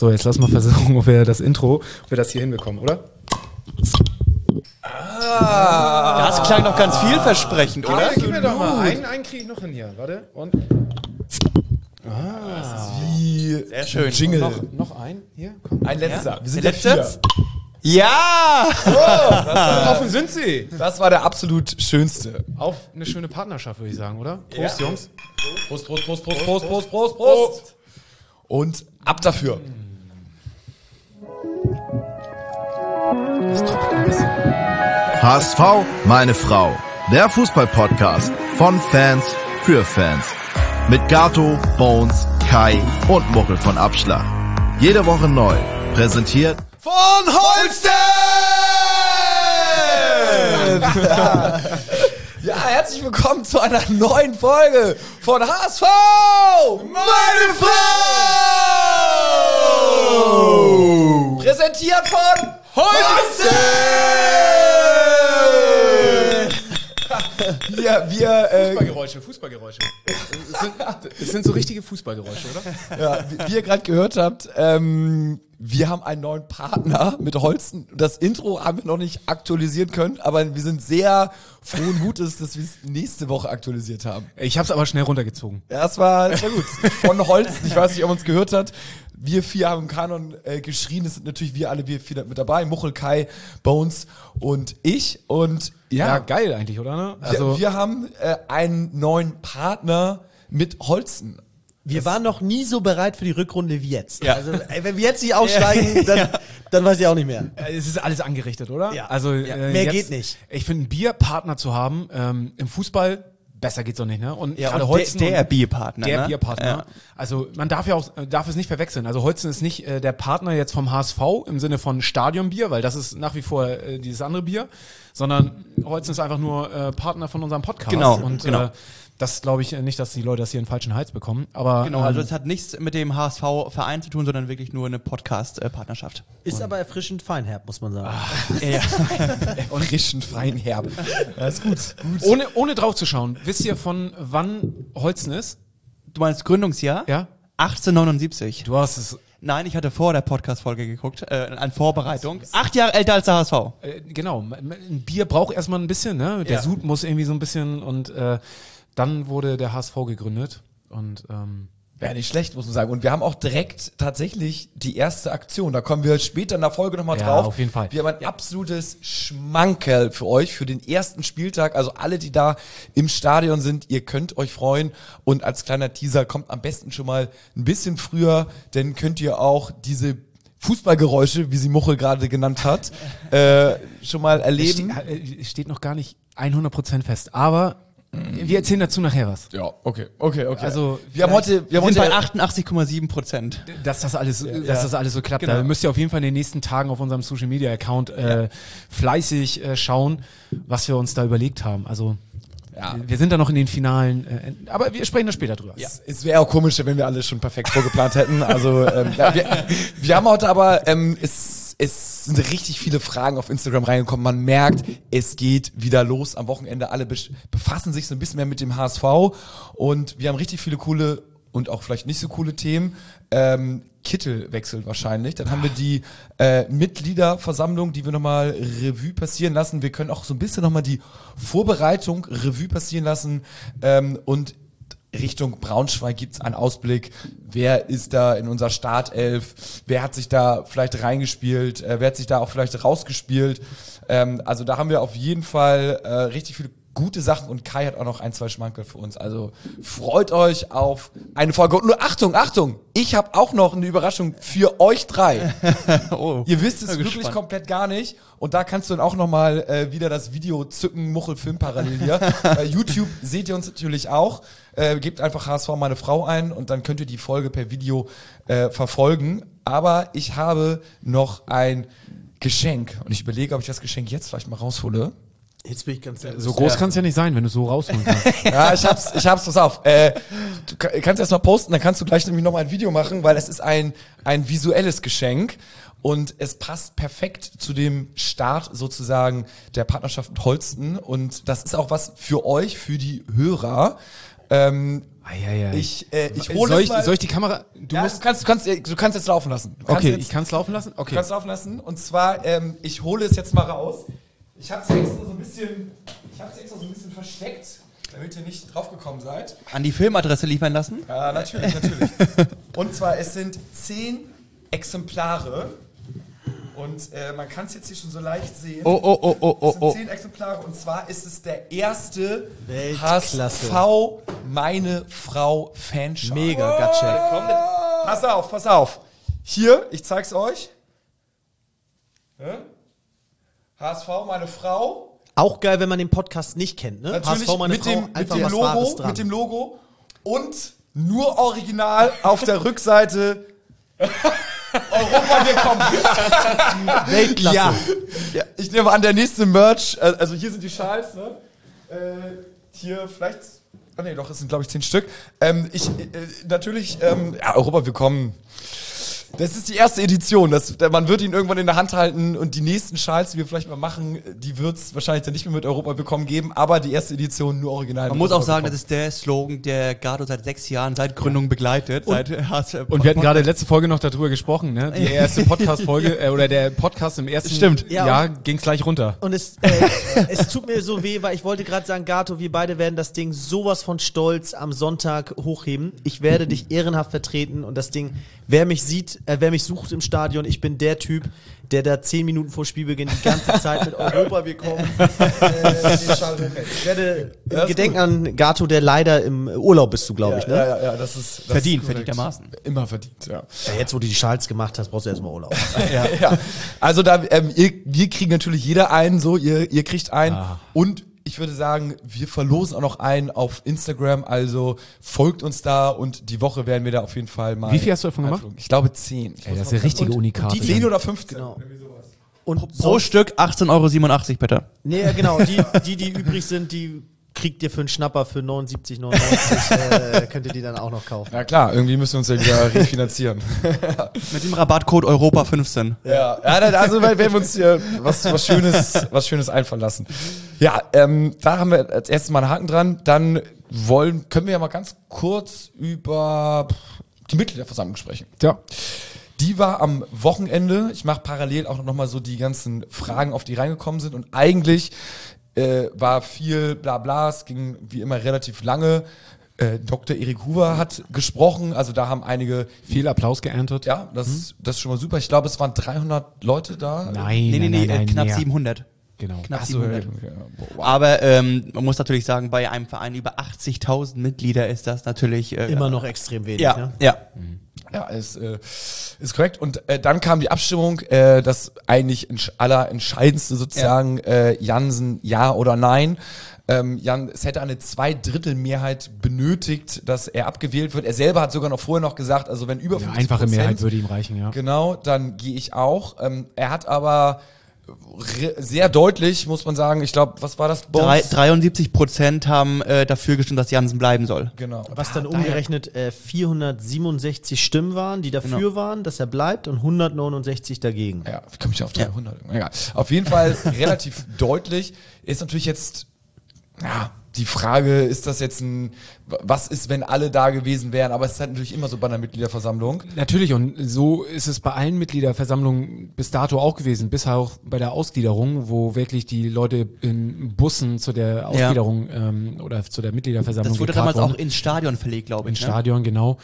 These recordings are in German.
So, jetzt lass mal versuchen, ob wir das hier hinbekommen, oder? Das klang doch ganz vielversprechend, oder? Gib mir doch mal einen kriege ich noch hin hier. Warte, und... Das ist wie Sehr schön. Jingle. Noch ein? Hier, komm. Ein letzter. Wir sind Der der letzte? 4. Ja! Offen sind sie. Das war der absolut schönste. Auf eine schöne Partnerschaft, würde ich sagen, oder? Prost, Jungs. Prost, Prost, Prost, Prost, Prost, Prost, Prost, Prost. Und ab dafür. HSV, meine Frau. Der Fußball-Podcast von Fans für Fans. Mit Gato, Bones, Kai und Muckel von Abschlag. Jede Woche neu. Präsentiert Von Holsten! Ja, herzlich willkommen zu einer neuen Folge von HSV, meine Frau! Präsentiert von Holsten! Fußballgeräusche. Es sind so richtige Fußballgeräusche, oder? Ja, wie ihr gerade gehört habt, wir haben einen neuen Partner mit Holsten. Das Intro haben wir noch nicht aktualisieren können, aber wir sind sehr frohen Mutes, dass wir es nächste Woche aktualisiert haben. Ich habe es aber schnell runtergezogen. Ja, das war gut. Von Holsten, ich weiß nicht, ob man es gehört hat. Wir 4 haben im Kanon geschrien, es sind natürlich wir 4 mit dabei. Muchel, Kai, Bones und ich. Und Ja, geil eigentlich, oder? Ne? Also, wir haben einen neuen Partner mit Holsten. Wir waren noch nie so bereit für die Rückrunde wie jetzt. Ja. Also, wenn wir jetzt nicht aussteigen, dann weiß ich auch nicht mehr. es ist alles angerichtet, oder? Ja. Also, Ja. Mehr geht nicht. Ich finde, einen Bierpartner zu haben im Fußball, besser geht's doch nicht, ne? Und Ja, gerade und Holsten der Bierpartner. Der ne? Bierpartner. Ja. Also man darf es nicht verwechseln. Also Holsten ist nicht der Partner jetzt vom HSV im Sinne von Stadionbier, weil das ist nach wie vor dieses andere Bier, sondern Holsten ist einfach nur Partner von unserem Podcast. Genau, Und genau. das glaube ich nicht, dass die Leute das hier in den falschen Hals bekommen. Aber Genau, also es hat nichts mit dem HSV-Verein zu tun, sondern wirklich nur eine Podcast-Partnerschaft. Ist aber erfrischend feinherb, muss man sagen. Ja. Frischen, fein, herb. Das ist gut. ohne drauf zu schauen, wisst ihr von wann Holsten ist? Du meinst Gründungsjahr? Ja? 1879. Du hast es Nein, ich hatte vor der Podcast-Folge geguckt, an Vorbereitung. 8 Jahre älter als der HSV. genau. Ein Bier braucht erstmal ein bisschen, ne? Der Ja. Sud muss irgendwie so ein bisschen und dann wurde der HSV gegründet und Ja, nicht schlecht, muss man sagen. Und wir haben auch direkt tatsächlich die erste Aktion. Da kommen wir später in der Folge nochmal Ja, drauf. auf jeden Fall. Wir haben ein absolutes Schmankerl für euch, für den ersten Spieltag. Also alle, die da im Stadion sind, ihr könnt euch freuen. Und als kleiner Teaser kommt am besten schon mal ein bisschen früher, denn könnt ihr auch diese Fußballgeräusche, wie sie Muchel gerade genannt hat, schon mal erleben. steht noch gar nicht 100% fest, aber wir erzählen dazu nachher was. Ja, okay. Also wir haben heute, Wir sind bei 88,7%. dass das alles so klappt. Genau. Da müsst ihr auf jeden Fall in den nächsten Tagen auf unserem Social Media Account fleißig schauen, was wir uns da überlegt haben. Also wir sind da noch in den finalen, aber wir sprechen da später drüber. Ja. Es wäre auch komisch, wenn wir alles schon perfekt vorgeplant hätten. Also wir haben heute aber, es sind richtig viele Fragen auf Instagram reingekommen. Man merkt, es geht wieder los am Wochenende. Alle befassen sich so ein bisschen mehr mit dem HSV und wir haben richtig viele coole und auch vielleicht nicht so coole Themen. Kittel wechselt wahrscheinlich. Dann haben wir die Mitgliederversammlung, die wir nochmal Revue passieren lassen. Wir können auch so ein bisschen nochmal die Vorbereitung Revue passieren lassen und Richtung Braunschweig gibt's einen Ausblick. Wer ist da in unserer Startelf? Wer hat sich da vielleicht reingespielt? Wer hat sich da auch vielleicht rausgespielt? Also da haben wir auf jeden Fall richtig viele gute Sachen und Kai hat auch noch 1, 2 Schmankerl für uns. Also freut euch auf eine Folge. Und nur Achtung, ich habe auch noch eine Überraschung für euch 3. Oh. Ihr wisst es Bin wirklich gespannt. komplett gar nicht. Und da kannst du dann auch nochmal wieder das Video zücken, Muchel Film parallel hier. Bei YouTube seht ihr uns natürlich auch. Gebt einfach HSV meine Frau ein und dann könnt ihr die Folge per Video verfolgen. Aber ich habe noch ein Geschenk. Und ich überlege, ob ich das Geschenk jetzt vielleicht mal raushole. Jetzt bin ich ganz nervös. So groß kann es ja nicht sein, wenn du so rausholen kannst. Ja, ich hab's, pass auf. Du kannst erst mal posten, dann kannst du gleich nämlich nochmal ein Video machen, weil es ist ein visuelles Geschenk und es passt perfekt zu dem Start sozusagen der Partnerschaft mit Holsten und das ist auch was für euch, für die Hörer, Ich hole es mal. Soll ich die Kamera... Du kannst jetzt laufen lassen. Ich kann es laufen lassen? Du Okay. kannst laufen lassen. Und zwar, ich hole es jetzt mal raus. Ich habe es extra so ein bisschen versteckt, damit ihr nicht draufgekommen seid. An die Filmadresse liefern lassen? Ja, natürlich. Und zwar, es sind 10 Exemplare. Und man kann es jetzt hier schon so leicht sehen. Es sind 10 Exemplare. Und zwar ist es der erste Weltklasse. HSV Meine Frau Fanschal. Mega, Gatschek. Pass auf. Hier, ich zeig's euch. Ja? HSV Meine Frau. Auch geil, wenn man den Podcast nicht kennt, ne? Natürlich HSV, meine mit Frau, dem einfach was Wahres dran. mit dem Logo und nur original auf der Rückseite Europa, wir kommen. Weltklasse. Ja. Ich nehme an, der nächste Merch, also hier sind die Schals, ne? Hier vielleicht, doch, es sind glaube ich 10 Stück. Natürlich, Europa, wir kommen. Das ist die erste Edition. Man wird ihn irgendwann in der Hand halten und die nächsten Schals, die wir vielleicht mal machen, die wird es wahrscheinlich dann nicht mehr mit Europa willkommen geben, aber die erste Edition nur original. Man muss auch sagen, das ist der Slogan, der Gato seit 6 Jahren, seit Gründung begleitet. Und wir hatten gerade letzte Folge noch darüber gesprochen, ne? Die erste Podcast-Folge, oder der Podcast im ersten Jahr ging es gleich runter. Und es tut mir so weh, weil ich wollte gerade sagen, Gato, wir beide werden das Ding sowas von stolz am Sonntag hochheben. Ich werde dich ehrenhaft vertreten und das Ding, wer mich sucht im Stadion, ich bin der Typ, der da 10 Minuten vor Spielbeginn die ganze Zeit mit Europa, wir kommen, den Schal hochhält. Ich werde im Gedenken an Gato, der leider im Urlaub bist du, glaube ich, ne? Ja, das ist verdientermaßen. Immer verdient, ja. Ja, jetzt, wo du die Schals gemacht hast, brauchst du erstmal Urlaub. Ja. Also wir kriegen natürlich jeder einen, so, ihr kriegt einen und ich würde sagen, wir verlosen auch noch einen auf Instagram, also folgt uns da und die Woche werden wir da auf jeden Fall mal... Wie viel hast du davon gemacht? Ich glaube 10. Ey, das ist der richtige Unikate. 10 oder 15. Genau. Irgendwie sowas. Und Pro Stück 18,87 €, bitte. Nee, genau, die übrig sind, die kriegt ihr für einen Schnapper für 79,99, könnt ihr die dann auch noch kaufen. Na klar, irgendwie müssen wir uns ja wieder refinanzieren. Mit dem Rabattcode Europa15. Ja, also werden wir uns hier was Schönes einfallen lassen. Ja, da haben wir als erstes mal einen Haken dran. Dann können wir ja mal ganz kurz über die Mitgliederversammlung sprechen. Ja. Die war am Wochenende. Ich mache parallel auch noch mal so die ganzen Fragen, auf die reingekommen sind. Und eigentlich war viel Blabla, es ging wie immer relativ lange. Dr. Erik Hoover hat gesprochen, also da haben einige... Viel Applaus geerntet. Ja, das ist schon mal super. Ich glaube, es waren 300 Leute da. Nein, Knapp mehr. 700. Genau. Knapp Ach so, 700. ja, wow. Aber man muss natürlich sagen, bei einem Verein über 80.000 Mitglieder ist das natürlich... Immer noch extrem wenig, ja, ne? ja. Ja, ist korrekt. Und dann kam die Abstimmung, das eigentlich allerentscheidendste sozusagen, Jansen ja oder nein. Es hätte eine 2/3 benötigt, dass er abgewählt wird. Er selber hat sogar noch vorher noch gesagt, also wenn über 50%... Einfache Mehrheit würde ihm reichen, ja. Genau, dann gehe ich auch. Er hat aber sehr deutlich, muss man sagen, ich glaube, was war das? 73% haben dafür gestimmt, dass Jansen bleiben soll. Genau. Was dann umgerechnet 467 Stimmen waren, die dafür waren, dass er bleibt und 169 dagegen. Ja, wie komme ich auf 300? Ja. Egal. Auf jeden Fall relativ deutlich. Ist natürlich jetzt, die Frage, ist das jetzt was ist, wenn alle da gewesen wären? Aber es ist halt natürlich immer so bei einer Mitgliederversammlung. Natürlich, und so ist es bei allen Mitgliederversammlungen bis dato auch gewesen, bis auch bei der Ausgliederung, wo wirklich die Leute in Bussen zu der Ausgliederung oder zu der Mitgliederversammlung Das wurde damals auch ins Stadion verlegt, glaube ich. Ins Stadion, genau.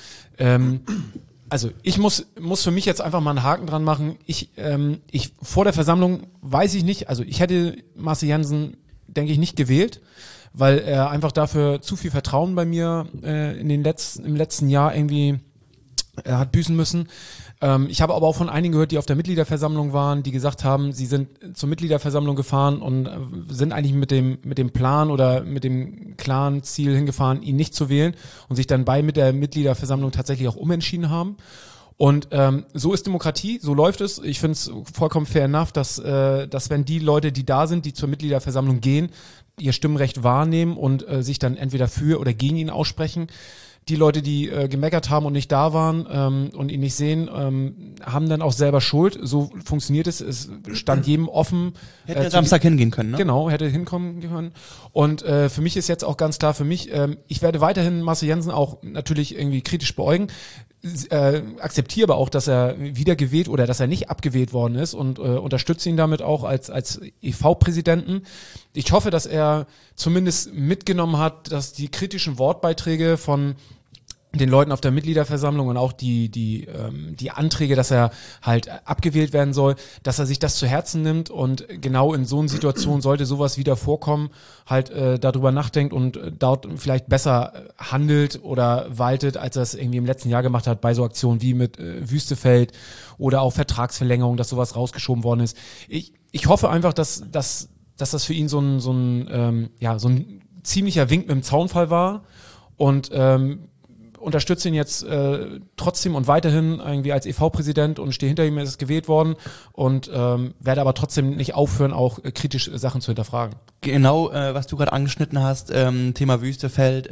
Also ich muss für mich jetzt einfach mal einen Haken dran machen. Ich vor der Versammlung weiß ich nicht, also ich hätte Marcel Jansen, denke ich, nicht gewählt, weil er einfach dafür zu viel Vertrauen bei mir im letzten Jahr irgendwie hat büßen müssen. Ich habe aber auch von einigen gehört, die auf der Mitgliederversammlung waren, die gesagt haben, sie sind zur Mitgliederversammlung gefahren und sind eigentlich mit dem Plan oder mit dem klaren Ziel hingefahren, ihn nicht zu wählen und sich dann mit der Mitgliederversammlung tatsächlich auch umentschieden haben. Und so ist Demokratie, so läuft es. Ich finde es vollkommen fair enough, dass wenn die Leute, die da sind, die zur Mitgliederversammlung gehen, ihr Stimmrecht wahrnehmen und sich dann entweder für oder gegen ihn aussprechen. die Leute, die gemeckert haben und nicht da waren und ihn nicht sehen, haben dann auch selber Schuld. So funktioniert es. Es stand jedem offen. Hätte er Samstag hingehen können, ne? Genau, hätte hinkommen können. Und für mich ist jetzt auch ganz klar, ich werde weiterhin Marcel Jansen auch natürlich irgendwie kritisch beäugen. Akzeptiere aber auch, dass er wiedergewählt oder dass er nicht abgewählt worden ist und unterstütze ihn damit auch als EV-Präsidenten. Ich hoffe, dass er zumindest mitgenommen hat, dass die kritischen Wortbeiträge von den Leuten auf der Mitgliederversammlung und auch die Anträge, dass er halt abgewählt werden soll, dass er sich das zu Herzen nimmt und genau in so einer Situation sollte sowas wieder vorkommen, halt darüber nachdenkt und dort vielleicht besser handelt oder waltet, als er es irgendwie im letzten Jahr gemacht hat bei so Aktionen wie mit Wüstefeld oder auch Vertragsverlängerung, dass sowas rausgeschoben worden ist. Ich hoffe einfach, dass das für ihn so ein ziemlicher Wink mit dem Zaunfall war und unterstütze ihn jetzt trotzdem und weiterhin irgendwie als EV-Präsident und stehe hinter ihm, er ist gewählt worden und werde aber trotzdem nicht aufhören, auch kritisch Sachen zu hinterfragen. Genau, was du gerade angeschnitten hast, Thema Wüstefeld,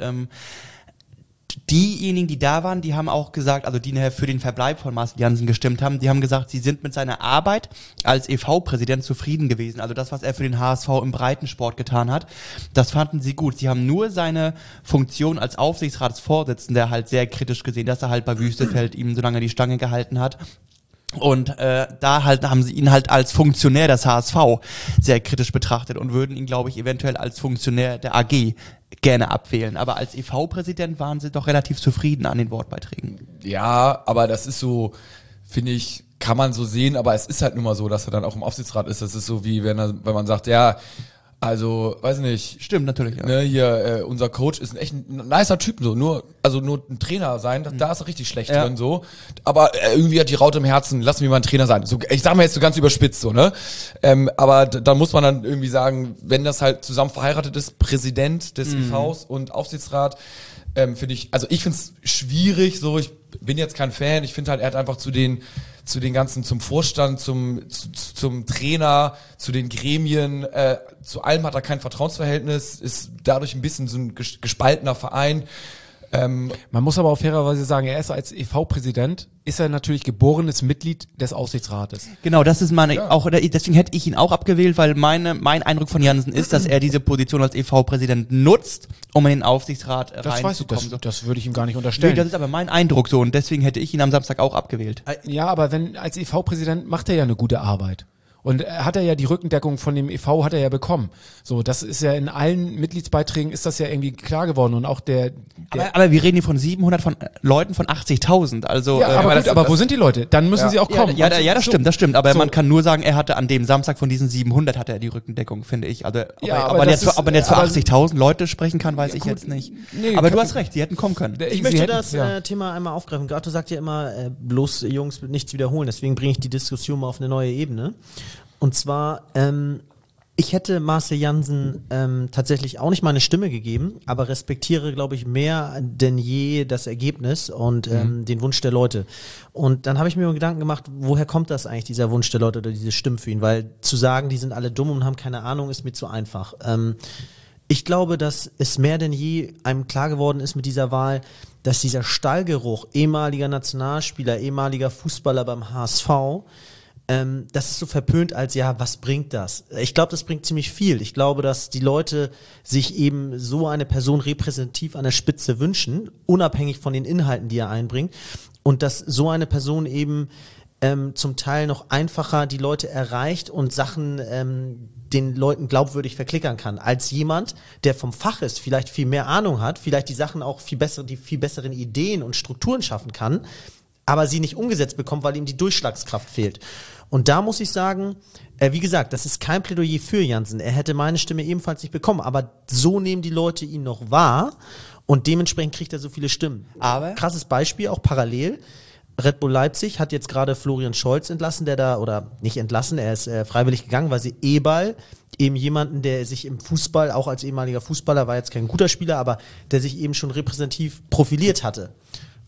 diejenigen, die da waren, die haben auch gesagt, also die für den Verbleib von Marcel Jansen gestimmt haben, die haben gesagt, sie sind mit seiner Arbeit als EV-Präsident zufrieden gewesen. Also das, was er für den HSV im Breitensport getan hat, das fanden sie gut. Sie haben nur seine Funktion als Aufsichtsratsvorsitzender halt sehr kritisch gesehen, dass er halt bei Wüstefeld ihm so lange die Stange gehalten hat. Und da halt haben sie ihn halt als Funktionär des HSV sehr kritisch betrachtet und würden ihn, glaube ich, eventuell als Funktionär der AG gerne abwählen. Aber als EV-Präsident waren sie doch relativ zufrieden an den Wortbeiträgen. Ja, aber das ist so, finde ich, kann man so sehen, aber es ist halt nun mal so, dass er dann auch im Aufsichtsrat ist. Das ist so wie, wenn man sagt, ja, also, weiß nicht. Stimmt, natürlich. Ja. Ne, hier, unser Coach ist echt ein nicer Typ, so, nur ein Trainer sein, da ist er richtig schlecht drin, so. Aber irgendwie hat die Raute im Herzen, lassen wir mal ein Trainer sein. So, ich sag mal jetzt so ganz überspitzt, so, ne? Aber da muss man dann irgendwie sagen, wenn das halt zusammen verheiratet ist, Präsident des EVs und Aufsichtsrat, finde ich, also ich finde es schwierig, so, ich bin jetzt kein Fan, ich finde halt, er hat einfach zu den ganzen, zum Vorstand, zum Trainer, zu den Gremien, zu allem hat er kein Vertrauensverhältnis, ist dadurch ein bisschen so ein gespaltener Verein. Man muss aber auch fairerweise sagen, er ist als EV-Präsident, ist er natürlich geborenes Mitglied des Aufsichtsrates. Genau, das ist auch deswegen hätte ich ihn auch abgewählt, weil mein Eindruck von Jansen ist, dass er diese Position als EV-Präsident nutzt, um in den Aufsichtsrat reinzukommen. Das würde ich ihm gar nicht unterstellen. Nee, das ist aber mein Eindruck so und deswegen hätte ich ihn am Samstag auch abgewählt. Ja, aber als EV-Präsident macht er ja eine gute Arbeit. Und hat er ja die Rückendeckung von dem EV hat er ja bekommen. So, das ist ja in allen Mitgliedsbeiträgen ist das ja irgendwie klar geworden und auch aber wir reden hier von 700 von Leuten von 80.000. Also ja, aber wo sind die Leute? Dann müssen sie auch kommen. Ja, das stimmt. Aber man kann nur sagen, er hatte an dem Samstag von diesen 700 hatte er die Rückendeckung, finde ich. Also, ob man jetzt für 80.000 Leute sprechen kann, weiß ich jetzt nicht. Nee, aber du hast recht, sie hätten kommen können. Ich möchte das Thema einmal aufgreifen. Gato sagt ja immer, bloß Jungs, nichts wiederholen. Deswegen bringe ich die Diskussion mal auf eine neue Ebene. Und zwar, ich hätte Marcel Jansen tatsächlich auch nicht meine Stimme gegeben, aber respektiere, glaube ich, mehr denn je das Ergebnis und den Wunsch der Leute. Und dann habe ich mir Gedanken gemacht, woher kommt das eigentlich, dieser Wunsch der Leute oder diese Stimmen für ihn? Weil zu sagen, die sind alle dumm und haben keine Ahnung, ist mir zu einfach. Ich glaube, dass es mehr denn je einem klar geworden ist mit dieser Wahl, dass dieser Stallgeruch ehemaliger Nationalspieler, ehemaliger Fußballer beim HSV, das ist so verpönt als, ja, was bringt das? Ich glaube, das bringt ziemlich viel. Ich glaube, dass die Leute sich eben so eine Person repräsentativ an der Spitze wünschen, unabhängig von den Inhalten, die er einbringt. Und dass so eine Person eben zum Teil noch einfacher die Leute erreicht und Sachen den Leuten glaubwürdig verklickern kann, als jemand, der vom Fach ist, vielleicht viel mehr Ahnung hat, vielleicht die Sachen auch die viel besseren Ideen und Strukturen schaffen kann, aber sie nicht umgesetzt bekommt, weil ihm die Durchschlagskraft fehlt. Und da muss ich sagen, wie gesagt, das ist kein Plädoyer für Jansen. Er hätte meine Stimme ebenfalls nicht bekommen, aber so nehmen die Leute ihn noch wahr und dementsprechend kriegt er so viele Stimmen. Aber krasses Beispiel, auch parallel. Red Bull Leipzig hat jetzt gerade Florian Scholz entlassen, er ist freiwillig gegangen, weil sie Eberl, eben jemanden, der sich im Fußball, auch als ehemaliger Fußballer, war jetzt kein guter Spieler, aber der sich eben schon repräsentativ profiliert hatte.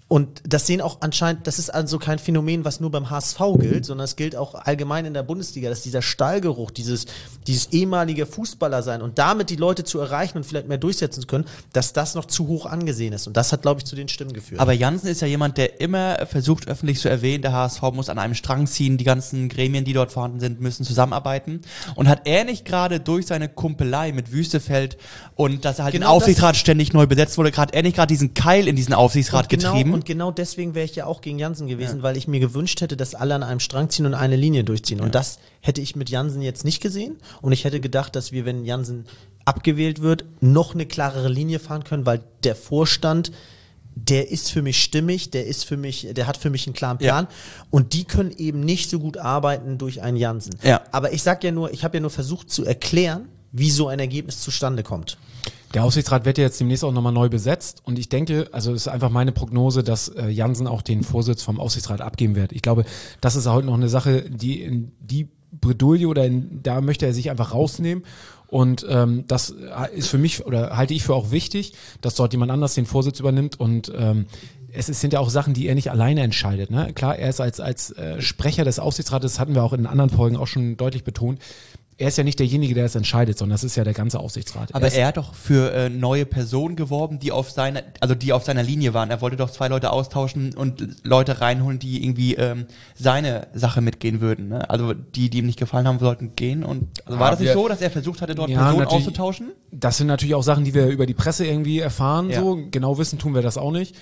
Und das sehen auch anscheinend, das ist also kein Phänomen, was nur beim HSV gilt, sondern es gilt auch allgemein in der Bundesliga, dass dieser Stallgeruch, dieses ehemalige Fußballer sein und damit die Leute zu erreichen und vielleicht mehr durchsetzen zu können, dass das noch zu hoch angesehen ist. Und das hat, glaube ich, zu den Stimmen geführt. Aber Jansen ist ja jemand, der immer versucht, öffentlich zu erwähnen, der HSV muss an einem Strang ziehen, die ganzen Gremien, die dort vorhanden sind, müssen zusammenarbeiten. Und hat er nicht gerade durch seine Kumpelei mit Wüstefeld und dass er halt den Aufsichtsrat ständig neu besetzt wurde, hat er nicht gerade diesen Keil in diesen Aufsichtsrat getrieben? Und genau deswegen wäre ich ja auch gegen Jansen gewesen, weil ich mir gewünscht hätte, dass alle an einem Strang ziehen und eine Linie durchziehen. Und das hätte ich mit Jansen jetzt nicht gesehen. Und ich hätte gedacht, dass wir, wenn Jansen abgewählt wird, noch eine klarere Linie fahren können, weil der Vorstand, der ist für mich stimmig, der hat für mich einen klaren Plan. Und die können eben nicht so gut arbeiten durch einen Jansen. Ja. Aber ich habe ja nur versucht zu erklären, wie so ein Ergebnis zustande kommt. Der Aufsichtsrat wird ja jetzt demnächst auch nochmal neu besetzt und ich denke, also es ist einfach meine Prognose, dass Jansen auch den Vorsitz vom Aufsichtsrat abgeben wird. Ich glaube, das ist heute noch eine Sache, die Bredouille da möchte er sich einfach rausnehmen und das ist für mich oder halte ich für auch wichtig, dass dort jemand anders den Vorsitz übernimmt und sind ja auch Sachen, die er nicht alleine entscheidet. Ne? Klar, er ist als Sprecher des Aufsichtsrates, das hatten wir auch in anderen Folgen auch schon deutlich betont, er ist ja nicht derjenige, der das entscheidet, sondern das ist ja der ganze Aufsichtsrat. Aber er hat doch für neue Personen geworben, die auf seiner Linie waren. Er wollte doch 2 Leute austauschen und Leute reinholen, die irgendwie seine Sache mitgehen würden. Ne? Also die ihm nicht gefallen haben, sollten gehen. Und also war das nicht so, dass er versucht hatte, dort Personen auszutauschen? Das sind natürlich auch Sachen, die wir über die Presse irgendwie erfahren. Ja. So genau wissen tun wir das auch nicht.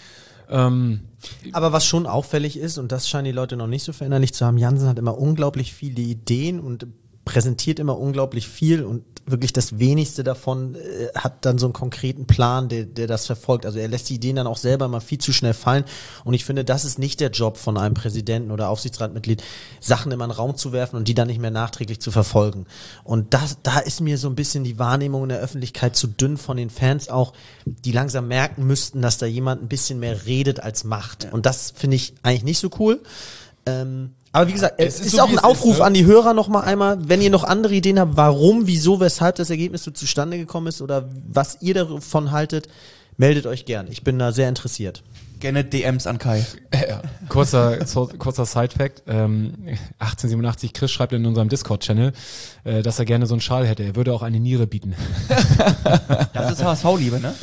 Aber was schon auffällig ist, und das scheinen die Leute noch nicht so verinnerlicht zu haben, Jansen hat immer unglaublich viele Ideen und präsentiert immer unglaublich viel und wirklich das Wenigste davon hat dann so einen konkreten Plan, der das verfolgt. Also er lässt die Ideen dann auch selber mal viel zu schnell fallen und ich finde, das ist nicht der Job von einem Präsidenten oder Aufsichtsratmitglied, Sachen immer in den Raum zu werfen und die dann nicht mehr nachträglich zu verfolgen. Und da ist mir so ein bisschen die Wahrnehmung in der Öffentlichkeit zu dünn von den Fans auch, die langsam merken müssten, dass da jemand ein bisschen mehr redet als macht. Und das finde ich eigentlich nicht so cool. Aber wie gesagt, es ist so, auch wie ein es Aufruf ist, ne? an die Hörer noch mal einmal, wenn ihr noch andere Ideen habt, warum, wieso, weshalb das Ergebnis so zustande gekommen ist oder was ihr davon haltet, meldet euch gern. Ich bin da sehr interessiert. Gerne DMs an Kai. Kurzer Side-Fact, 1887 Chris schreibt in unserem Discord-Channel, dass er gerne so einen Schal hätte. Er würde auch eine Niere bieten. Das ist HSV-Liebe, ne?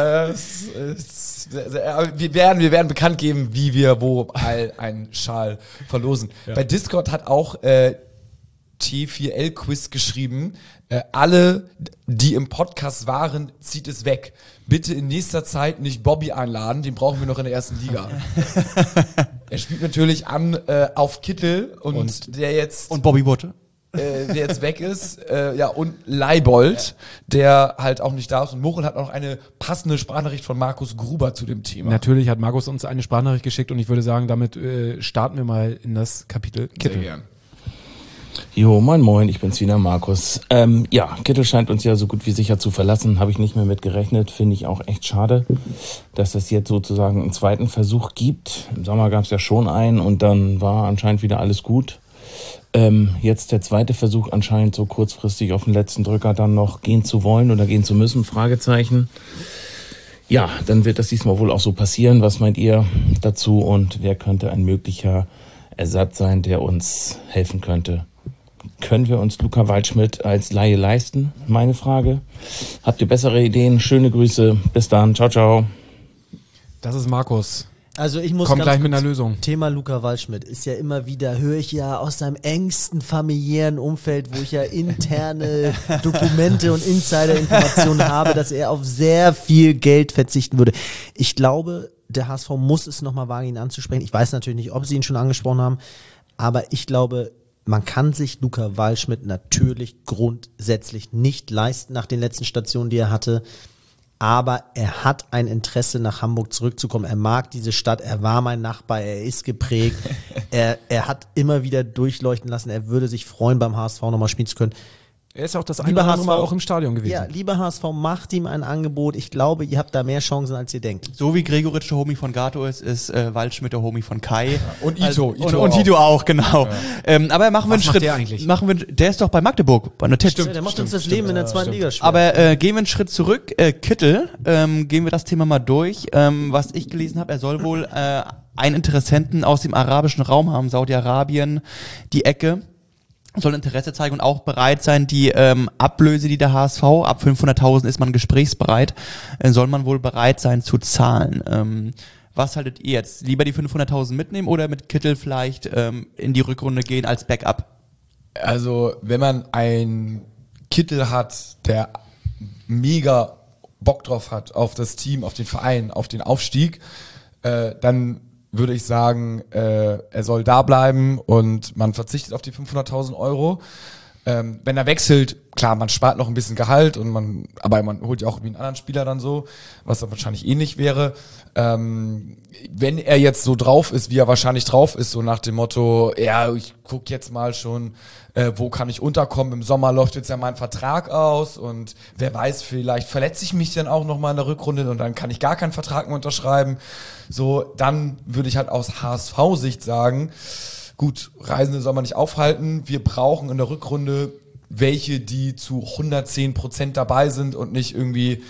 Wir werden bekannt geben, wie wir wo einen Schal verlosen. Ja. Bei Discord hat auch T4L-Quiz geschrieben, alle, die im Podcast waren, zieht es weg. Bitte in nächster Zeit nicht Bobby einladen, den brauchen wir noch in der ersten Liga. Er spielt natürlich an auf Kittel und der jetzt... Und Bobby Wotte. der jetzt weg ist, und Leibold, der halt auch nicht da ist. Und Muchel hat noch eine passende Sprachnachricht von Markus Gruber zu dem Thema. Natürlich hat Markus uns eine Sprachnachricht geschickt und ich würde sagen, damit starten wir mal in das Kapitel Kittel. Sehr gern. Jo, moin, ich bin's wieder, Markus. Kittel scheint uns ja so gut wie sicher zu verlassen, habe ich nicht mehr mit gerechnet, finde ich auch echt schade, dass es jetzt sozusagen einen zweiten Versuch gibt. Im Sommer gab's ja schon einen und dann war anscheinend wieder alles gut. Jetzt der zweite Versuch anscheinend so kurzfristig auf den letzten Drücker dann noch gehen zu wollen oder gehen zu müssen, Fragezeichen. Ja, dann wird das diesmal wohl auch so passieren. Was meint ihr dazu und wer könnte ein möglicher Ersatz sein, der uns helfen könnte? Können wir uns Luca Waldschmidt als Laie leisten? Meine Frage. Habt ihr bessere Ideen? Schöne Grüße. Bis dann. Ciao, ciao. Das ist Markus. Also ich muss Komm ganz gleich mit kurz- einer Lösung. Thema Luca Waldschmidt ist ja immer wieder, höre ich ja aus seinem engsten familiären Umfeld, wo ich ja interne Dokumente und Insider-Informationen habe, dass er auf sehr viel Geld verzichten würde. Ich glaube, der HSV muss es nochmal wagen, ihn anzusprechen. Ich weiß natürlich nicht, ob sie ihn schon angesprochen haben, aber ich glaube, man kann sich Luca Waldschmidt natürlich grundsätzlich nicht leisten nach den letzten Stationen, die er hatte. Aber er hat ein Interesse, nach Hamburg zurückzukommen. Er mag diese Stadt, er war mein Nachbar, er ist geprägt. Er hat immer wieder durchleuchten lassen, er würde sich freuen, beim HSV nochmal spielen zu können. Er ist ja auch das eine Lieber oder andere Mal HSV, auch im Stadion gewesen. Ja, lieber HSV, macht ihm ein Angebot. Ich glaube, ihr habt da mehr Chancen, als ihr denkt. So wie Gregoritsch der Homie von Gato ist Waldschmidt der Homie von Kai. Und Ito. Und Ito auch, genau. Aber machen wir einen Was macht Schritt. der eigentlich? Der ist doch bei Magdeburg, bei der Titz. Ja, der macht uns das Leben in der zweiten Liga schwer. Aber gehen wir einen Schritt zurück. Kittel, gehen wir das Thema mal durch. Was ich gelesen habe, er soll wohl einen Interessenten aus dem arabischen Raum haben, Saudi-Arabien, die Ecke. Soll Interesse zeigen und auch bereit sein, die Ablöse, die der HSV, ab 500.000 ist man gesprächsbereit, soll man wohl bereit sein zu zahlen. Was haltet ihr jetzt? Lieber die 500.000 mitnehmen oder mit Kittel vielleicht in die Rückrunde gehen als Backup? Also, wenn man einen Kittel hat, der mega Bock drauf hat, auf das Team, auf den Verein, auf den Aufstieg, dann würde ich sagen, er soll da bleiben und man verzichtet auf die 500.000 Euro. Wenn er wechselt, klar, man spart noch ein bisschen Gehalt aber man holt ja auch wie einen anderen Spieler dann so, was dann wahrscheinlich ähnlich wäre. Wenn er jetzt so drauf ist, wie er wahrscheinlich drauf ist, so nach dem Motto, ja, ich guck jetzt mal schon, wo kann ich unterkommen, im Sommer läuft jetzt ja mein Vertrag aus und wer weiß, vielleicht verletze ich mich dann auch nochmal in der Rückrunde und dann kann ich gar keinen Vertrag mehr unterschreiben. So, dann würde ich halt aus HSV-Sicht sagen, gut, Reisende soll man nicht aufhalten. Wir brauchen in der Rückrunde welche, die zu 110% dabei sind und nicht irgendwie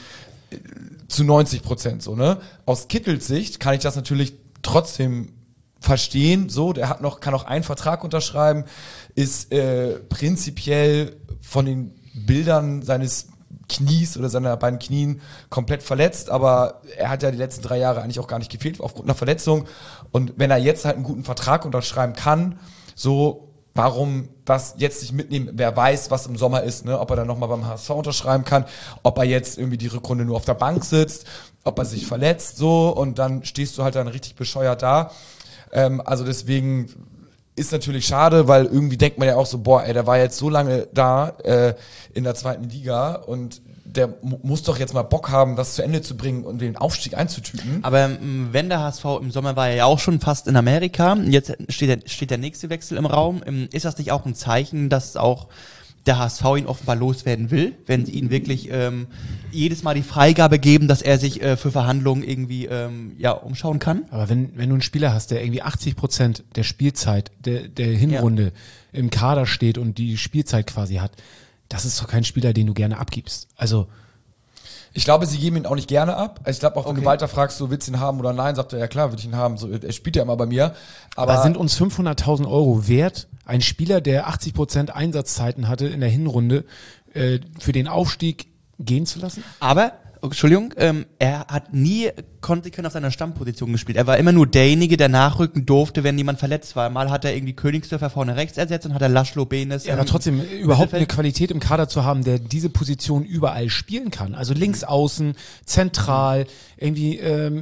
zu 90% so, ne? Aus Kittels Sicht kann ich das natürlich trotzdem verstehen, so, der kann auch einen Vertrag unterschreiben, ist prinzipiell von den Bildern seines Knies oder seiner beiden Knien komplett verletzt, aber er hat ja die letzten 3 Jahre eigentlich auch gar nicht gefehlt aufgrund einer Verletzung und wenn er jetzt halt einen guten Vertrag unterschreiben kann, so, warum das jetzt nicht mitnehmen, wer weiß, was im Sommer ist, ne? Ob er dann nochmal beim HSV unterschreiben kann, ob er jetzt irgendwie die Rückrunde nur auf der Bank sitzt, ob er sich verletzt, so, und dann stehst du halt dann richtig bescheuert da. Also deswegen ist natürlich schade, weil irgendwie denkt man ja auch so, boah, ey, der war jetzt so lange da in der zweiten Liga und der muss doch jetzt mal Bock haben, das zu Ende zu bringen und den Aufstieg einzutüten. Aber wenn der HSV im Sommer war er ja auch schon fast in Amerika, jetzt steht der nächste Wechsel im Raum, ist das nicht auch ein Zeichen, dass auch der HSV ihn offenbar loswerden will, wenn sie ihn wirklich jedes Mal die Freigabe geben, dass er sich für Verhandlungen irgendwie umschauen kann? Aber wenn du einen Spieler hast, der irgendwie 80% der Spielzeit der Hinrunde im Kader steht und die Spielzeit quasi hat, das ist doch kein Spieler, den du gerne abgibst. Also ich glaube, sie geben ihn auch nicht gerne ab. Ich glaube auch, wenn du Walter fragst, so willst du ihn haben oder nein, sagt er, ja klar, will ich ihn haben. So, er spielt ja immer bei mir. Aber sind uns 500.000 Euro wert, ein Spieler, der 80% Einsatzzeiten hatte in der Hinrunde, für den Aufstieg gehen zu lassen? Aber, Entschuldigung, er hat nie konsequent auf seiner Stammposition gespielt. Er war immer nur derjenige, der nachrücken durfte, wenn jemand verletzt war. Mal hat er irgendwie Königsdörfer vorne rechts ersetzt und hat er Laszlo Benes. Ja, aber trotzdem überhaupt eine Qualität im Kader zu haben, der diese Position überall spielen kann. Also links außen, zentral, irgendwie.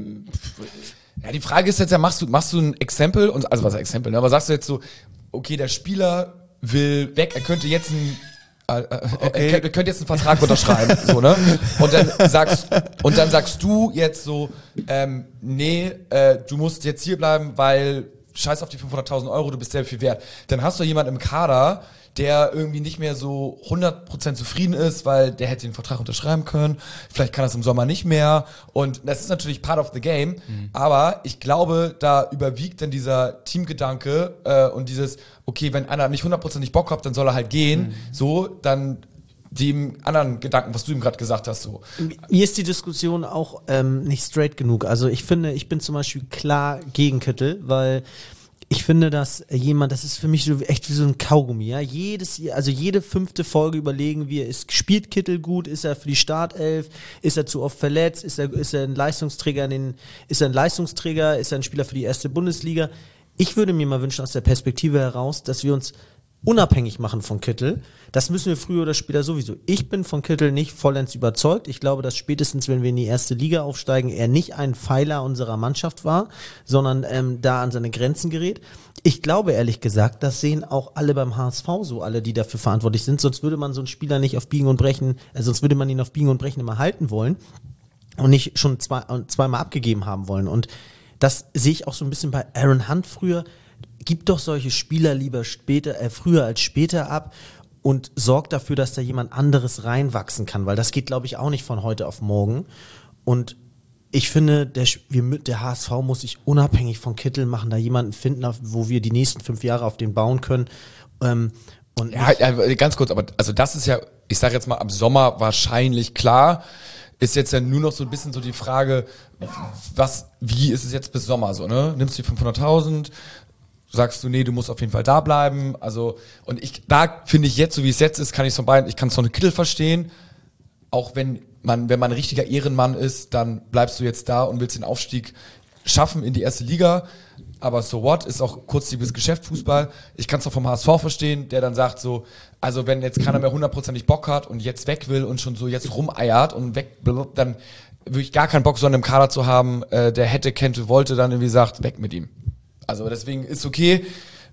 Ja, die Frage ist jetzt ja, machst du ein Exempel und also was ein Exempel, ne? Aber sagst du jetzt so, okay, der Spieler will weg, er könnte jetzt er könnte jetzt einen Vertrag unterschreiben, so, ne? Und dann sagst du jetzt so, nee, du musst jetzt hier bleiben, weil scheiß auf die 500.000 Euro, du bist sehr viel wert. Dann hast du jemanden im Kader, der irgendwie nicht mehr so 100% zufrieden ist, weil der hätte den Vertrag unterschreiben können. Vielleicht kann das im Sommer nicht mehr. Und das ist natürlich part of the game. Aber ich glaube, da überwiegt dann dieser Teamgedanke und dieses, okay, wenn einer nicht 100% Bock hat, dann soll er halt gehen. So, dann dem anderen Gedanken, was du ihm gerade gesagt hast. So. Mir ist die Diskussion auch nicht straight genug. Also ich finde, ich bin zum Beispiel klar gegen Kittel, weil ich finde, dass das ist für mich so echt wie so ein Kaugummi, ja. Jede 5. Folge überlegen wir, spielt Kittel gut, ist er für die Startelf, ist er zu oft verletzt, ist er ein Leistungsträger, ist er ein Spieler für die erste Bundesliga. Ich würde mir mal wünschen, aus der Perspektive heraus, dass wir uns unabhängig machen von Kittel. Das müssen wir früher oder später sowieso. Ich bin von Kittel nicht vollends überzeugt. Ich glaube, dass spätestens, wenn wir in die erste Liga aufsteigen, er nicht ein Pfeiler unserer Mannschaft war, sondern da an seine Grenzen gerät. Ich glaube, ehrlich gesagt, das sehen auch alle beim HSV so, alle, die dafür verantwortlich sind. Sonst würde man so einen Spieler nicht auf Biegen und Brechen, sonst würde man ihn auf Biegen und Brechen immer halten wollen und nicht schon zweimal abgegeben haben wollen. Und das sehe ich auch so ein bisschen bei Aaron Hunt früher. Gib doch solche Spieler lieber früher als später ab und sorgt dafür, dass da jemand anderes reinwachsen kann, weil das geht, glaube ich, auch nicht von heute auf morgen. Und ich finde, der HSV muss sich unabhängig von Kittel machen, da jemanden finden, wo wir die nächsten 5 Jahre auf den bauen können. Und Ja, ganz kurz, aber also das ist ja, ich sage jetzt mal, am Sommer wahrscheinlich klar. Ist jetzt ja nur noch so ein bisschen so die Frage, wie ist es jetzt bis Sommer so, ne? Nimmst du die 500.000, sagst du, nee, du musst auf jeden Fall da bleiben. Also, und da finde ich jetzt, so wie es jetzt ist, kann ich kann es von Kittel verstehen. Auch wenn man ein richtiger Ehrenmann ist, dann bleibst du jetzt da und willst den Aufstieg schaffen in die erste Liga. Aber so what, ist auch kurzlebiges Geschäft, Fußball. Ich kann es auch vom HSV verstehen, der dann sagt so, also wenn jetzt keiner mehr 100% Bock hat und jetzt weg will und schon so jetzt rumeiert und weg, dann würde ich gar keinen Bock, so einen im Kader zu haben, der hätte, könnte, wollte, dann irgendwie sagt, weg mit ihm. Also deswegen ist okay.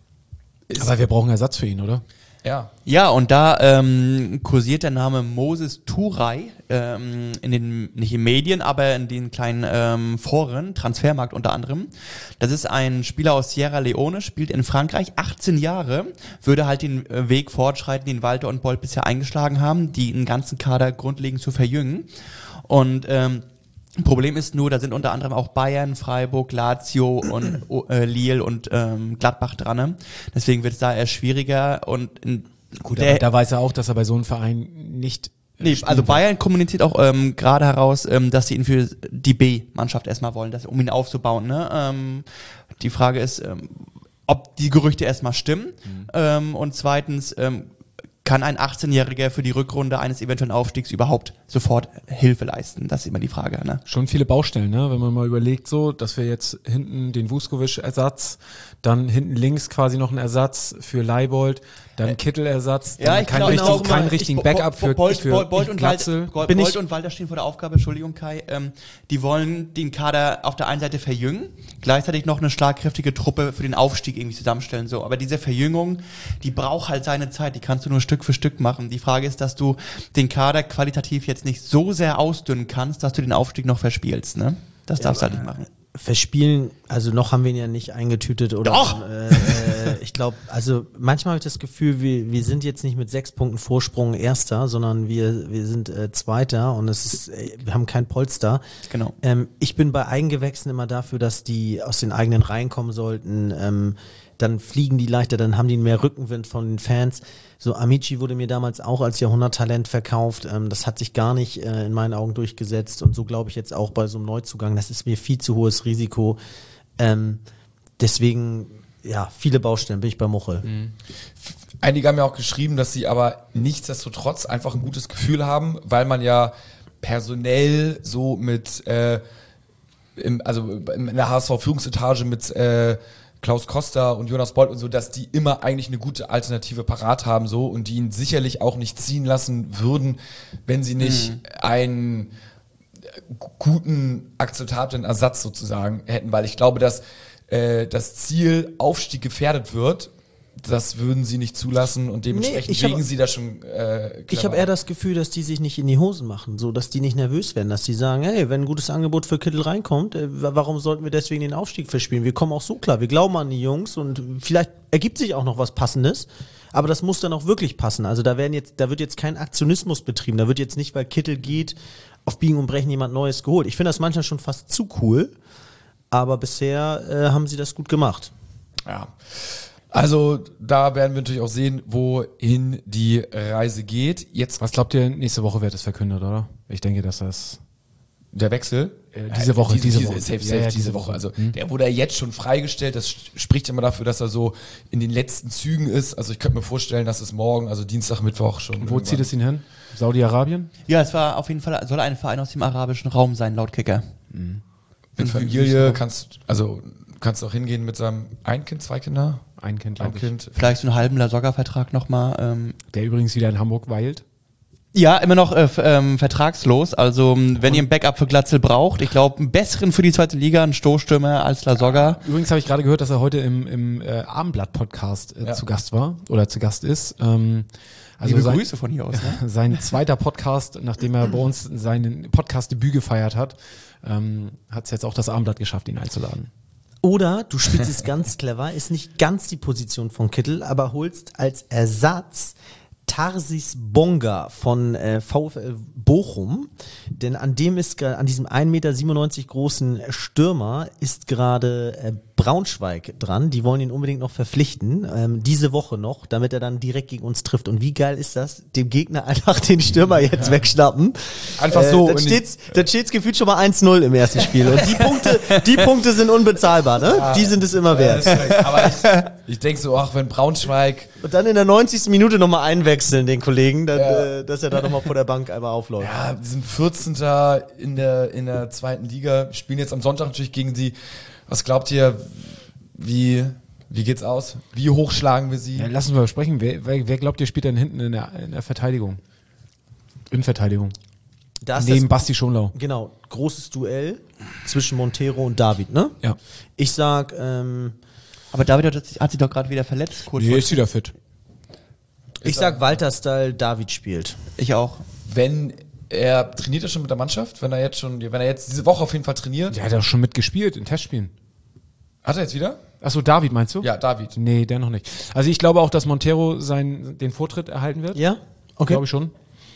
Aber wir brauchen Ersatz für ihn, oder? Ja. Ja, und da kursiert der Name Moses Turay nicht in Medien, aber in den kleinen Foren, Transfermarkt unter anderem. Das ist ein Spieler aus Sierra Leone, spielt in Frankreich 18 Jahre, würde halt den Weg fortschreiten, den Walter und Bolt bisher eingeschlagen haben, die den ganzen Kader grundlegend zu verjüngen. Und Problem ist nur, da sind unter anderem auch Bayern, Freiburg, Lazio und Lille und Gladbach dran. Ne? Deswegen wird es da eher schwieriger. Und Gut, aber da weiß er auch, dass er bei so einem Verein nicht. Also Bayern kommuniziert auch gerade heraus, dass sie ihn für die B-Mannschaft erstmal wollen, um ihn aufzubauen. Ne? Die Frage ist, ob die Gerüchte erstmal stimmen. Und zweitens, kann ein 18-Jähriger für die Rückrunde eines eventuellen Aufstiegs überhaupt sofort Hilfe leisten? Das ist immer die Frage. Ne? Schon viele Baustellen, ne? Wenn man mal überlegt, so, dass wir jetzt hinten den Vuskovic-Ersatz, dann hinten links quasi noch einen Ersatz für Leibold, dann Kittel-Ersatz, dann keinen richtigen Backup für Bolt und Glatzel. Bolt und Walter stehen vor der Aufgabe, Entschuldigung Kai, die wollen den Kader auf der einen Seite verjüngen, gleichzeitig noch eine schlagkräftige Truppe für den Aufstieg irgendwie zusammenstellen, so. Aber diese Verjüngung, die braucht halt seine Zeit, die kannst du nur Stück für Stück machen. Die Frage ist, dass du den Kader qualitativ jetzt nicht so sehr ausdünnen kannst, dass du den Aufstieg noch verspielst, ne? Das darfst du halt nicht machen. Verspielen, also noch haben wir ihn ja nicht eingetütet oder. Doch! Ich glaube, also manchmal habe ich das Gefühl, wir sind jetzt nicht mit 6 Punkten Vorsprung Erster, sondern wir sind Zweiter und wir haben kein Polster. Genau. Ich bin bei Eigengewächsen immer dafür, dass die aus den eigenen Reihen kommen sollten. Dann fliegen die leichter, dann haben die mehr Rückenwind von den Fans. So, Amici wurde mir damals auch als Jahrhunderttalent verkauft. Das hat sich gar nicht in meinen Augen durchgesetzt. Und so glaube ich jetzt auch bei so einem Neuzugang. Das ist mir viel zu hohes Risiko. Deswegen, ja, viele Baustellen, bin ich bei Muchel. Einige haben ja auch geschrieben, dass sie aber nichtsdestotrotz einfach ein gutes Gefühl haben, weil man ja personell so mit, in der HSV-Führungsetage mit Klaus Costa und Jonas Bolt und so, dass die immer eigentlich eine gute Alternative parat haben so und die ihn sicherlich auch nicht ziehen lassen würden, wenn sie nicht einen guten, akzeptablen Ersatz sozusagen hätten, weil ich glaube, dass das Ziel Aufstieg gefährdet wird. Das würden sie nicht zulassen und dementsprechend wegen sie da schon Ich habe eher das Gefühl, dass die sich nicht in die Hosen machen, so dass die nicht nervös werden, dass die sagen, hey, wenn ein gutes Angebot für Kittel reinkommt, warum sollten wir deswegen den Aufstieg verspielen? Wir kommen auch so klar, wir glauben an die Jungs und vielleicht ergibt sich auch noch was Passendes, aber das muss dann auch wirklich passen. Also da wird jetzt kein Aktionismus betrieben, da wird jetzt nicht, weil Kittel geht, auf Biegen und Brechen jemand Neues geholt. Ich finde das manchmal schon fast zu cool, aber bisher haben sie das gut gemacht. Ja. Also da werden wir natürlich auch sehen, wohin die Reise geht. Jetzt, was glaubt ihr, nächste Woche wird es verkündet, oder? Ich denke, dass das der Wechsel? Diese Woche. Safe, diese Woche. Also der wurde ja jetzt schon freigestellt. Das spricht immer dafür, dass er so in den letzten Zügen ist. Also ich könnte mir vorstellen, dass es morgen, also Dienstag, Mittwoch schon. Wo zieht es ihn hin? Saudi-Arabien? Ja, es war auf jeden Fall, soll ein Verein aus dem arabischen Raum sein, laut Kicker. Mit Familie kannst du auch hingehen mit seinem ein Kind, 2 Kinder? Ein Kind, glaube ich. Vielleicht so einen halben Lasogga-Vertrag nochmal. Der übrigens wieder in Hamburg weilt. Ja, immer noch vertragslos. Also wenn ihr ein Backup für Glatzel braucht, ich glaube, einen besseren für die zweite Liga, einen Stoßstürmer als Lasogga. Übrigens habe ich gerade gehört, dass er heute im Abendblatt-Podcast zu Gast war oder zu Gast ist. Also Liebe Grüße von hier aus. Ne? Sein zweiter Podcast, nachdem er bei uns seinen Podcast-Debüt gefeiert hat, hat es jetzt auch das Abendblatt geschafft, ihn einzuladen. Oder du spielst es ganz clever, ist nicht ganz die Position von Kittel, aber holst als Ersatz Tarsis Bonga von VfL Bochum, denn an diesem 1,97 Meter großen Stürmer ist gerade Braunschweig dran. Die wollen ihn unbedingt noch verpflichten, diese Woche noch, damit er dann direkt gegen uns trifft. Und wie geil ist das, dem Gegner einfach den Stürmer jetzt wegschnappen? Einfach so. Dann steht's gefühlt schon mal 1-0 im ersten Spiel. Und die Punkte sind unbezahlbar, ne? Ja. Die sind es immer wert. Aber ich denke so, ach, wenn Braunschweig... Und dann in der 90. Minute nochmal einwechseln, den Kollegen, dann, dass er da nochmal vor der Bank einmal aufläuft. Ja, wir sind 14. in der zweiten Liga, spielen jetzt am Sonntag natürlich gegen sie. Was glaubt ihr, wie geht's aus? Wie hoch schlagen wir sie? Ja, lass uns mal besprechen. Wer glaubt ihr spielt denn hinten in der Verteidigung? In Verteidigung. Da ist Neben Basti Schonlau. Genau, großes Duell zwischen Montero und David, ne? Ja. Ich sag, Aber David hat sich doch gerade wieder verletzt. Kurz Nee, vor- ist wieder fit. Walter-Style, David spielt. Ich auch. Wenn er trainiert er schon mit der Mannschaft, wenn er jetzt diese Woche auf jeden Fall trainiert. Der hat doch schon mitgespielt in Testspielen. Hat er jetzt wieder? Achso, David meinst du? Ja, David. Nee, der noch nicht. Also ich glaube auch, dass Montero den Vortritt erhalten wird. Ja? Okay. Glaube ich schon.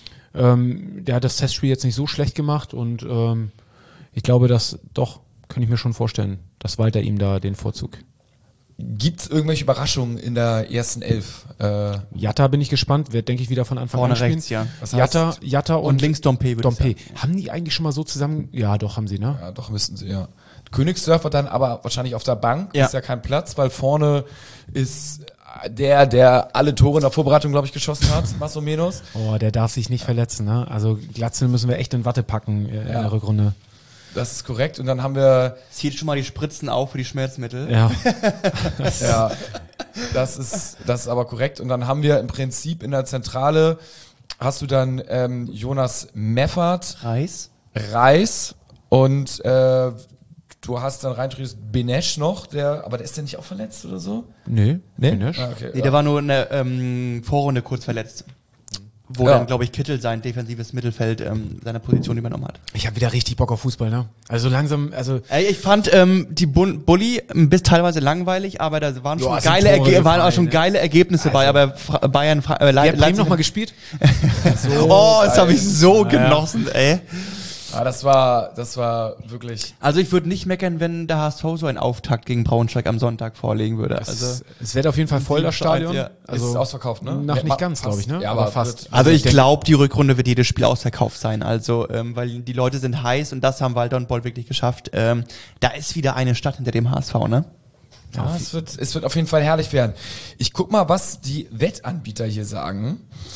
Der hat das Testspiel jetzt nicht so schlecht gemacht und ich glaube, kann ich mir schon vorstellen, dass Walter ihm da den Vorzug. Gibt es irgendwelche Überraschungen in der ersten Elf? Jatta bin ich gespannt, wird, denke ich, wieder von Anfang Vorne an spielen. rechts, ja. Was heißt- Jatta und links Dompe, würde ich Dompe. sagen. Haben die eigentlich schon mal so zusammen? Ja, doch, haben sie, ne? Ja, doch, müssten sie, ja. Königsdörfer dann aber wahrscheinlich auf der Bank. Ja. Ist ja kein Platz, weil vorne ist der alle Tore in der Vorbereitung, glaube ich, geschossen hat, Massomenos. Oh, der darf sich nicht verletzen, ne? Also Glatzel müssen wir echt in Watte packen in der Rückrunde. Das ist korrekt. Und dann haben wir, Zieht schon mal die Spritzen auf für die Schmerzmittel. Ja. ja, das ist aber korrekt. Und dann haben wir im Prinzip in der Zentrale, hast du dann Jonas Meffert, Reis und du hast dann rein theoretisch Benesch noch, aber der ist ja nicht auch verletzt oder so? Nee. Ah, okay. Nee, der war nur in der Vorrunde kurz verletzt. Wo Ja. dann, glaube ich, Kittel sein defensives Mittelfeld seine Position übernommen hat. Ich habe wieder richtig Bock auf Fußball, ne? Also langsam, Ey, ich fand die Bulli bis teilweise langweilig, aber da waren schon es sind geile, Tore waren auch gefallen, schon ne? geile Ergebnisse bei, aber Bayern, wer hat Bremen Leipzig. nochmal gespielt? Oh, das habe ich so genossen, ey. Ah, das war wirklich. Also ich würde nicht meckern, wenn der HSV so einen Auftakt gegen Braunschweig am Sonntag vorlegen würde. Also Es wird auf jeden Fall voll das 7:1, Stadion. ja. Also ist ausverkauft, ne? Noch Ja, nicht ganz, glaube ich, ne? Ja, aber fast. ich glaube, die Rückrunde wird jedes Spiel ausverkauft sein. Also, weil die Leute sind heiß und das haben Walter und Boll wirklich geschafft. Da ist wieder eine Stadt hinter dem HSV, ne? Ja, es wird auf jeden Fall herrlich werden. Ich guck mal, was die Wettanbieter hier sagen.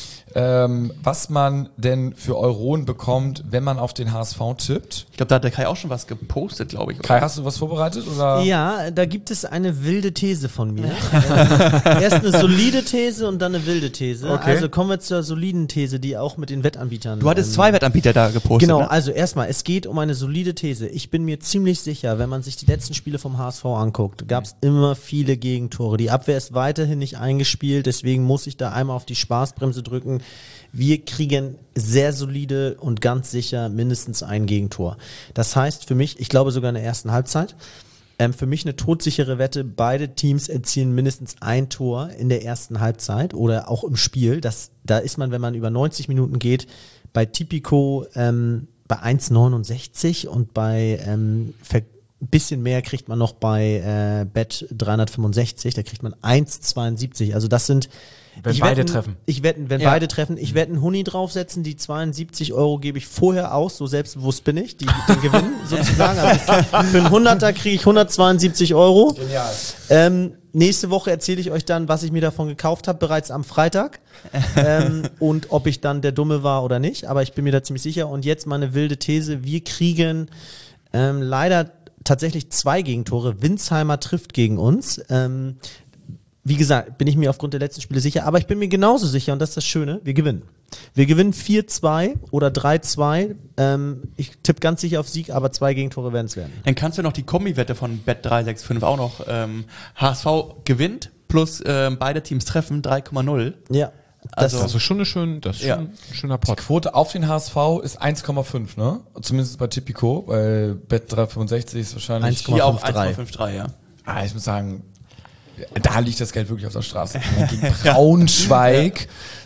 Was man denn für Euronen bekommt, wenn man auf den HSV tippt. Ich glaube, da hat der Kai auch schon was gepostet, glaube ich. Kai, hast du was vorbereitet? Oder? Ja, da gibt es eine wilde These von mir. Erst eine solide These und dann eine wilde These. Okay. Also kommen wir zur soliden These, die auch mit den Wettanbietern. Du hattest zwei Wettanbieter da gepostet, Genau, ne? also erstmal, es geht um eine solide These. Ich bin mir ziemlich sicher, wenn man sich die letzten Spiele vom HSV anguckt, gab es immer viele Gegentore. Die Abwehr ist weiterhin nicht eingespielt, deswegen muss ich da einmal auf die Spaßbremse drücken. Wir kriegen sehr solide und ganz sicher mindestens ein Gegentor. Das heißt für mich, ich glaube sogar in der ersten Halbzeit, für mich eine todsichere Wette, beide Teams erzielen mindestens ein Tor in der ersten Halbzeit oder auch im Spiel. Da ist man, wenn man über 90 Minuten geht, bei Tipico bei 1,69 und bei ein bisschen mehr kriegt man noch bei Bet 365, da kriegt man 1,72. Also das sind Wenn beide treffen. Wenn beide treffen, ich werde einen Huni draufsetzen, die 72 € gebe ich vorher aus, so selbstbewusst bin ich, den Gewinn sozusagen. Also für einen 100er kriege ich 172 €. Genial. Nächste Woche erzähle ich euch dann, was ich mir davon gekauft habe, bereits am Freitag. Und ob ich dann der Dumme war oder nicht, aber ich bin mir da ziemlich sicher. Und jetzt mal eine wilde These, wir kriegen leider tatsächlich 2 Gegentore. Winsheimer trifft gegen uns. Wie gesagt, bin ich mir aufgrund der letzten Spiele sicher, aber ich bin mir genauso sicher, und das ist das Schöne, wir gewinnen. Wir gewinnen 4-2 oder 3-2. Ich tippe ganz sicher auf Sieg, aber 2 Gegentore werden es werden. Dann kannst du noch die Kombi-Wette von Bet365 auch noch. HSV gewinnt plus beide Teams treffen 3,0 Ja. Also- Das ist schon ein schöner Die Pot. Quote auf den HSV ist 1,5, ne? Zumindest bei Tipico, weil Bet 365 ist wahrscheinlich. 1,5. hier auch 1,53, 1,53, ja. Ich muss sagen, da liegt das Geld wirklich auf der Straße. Gegen Braunschweig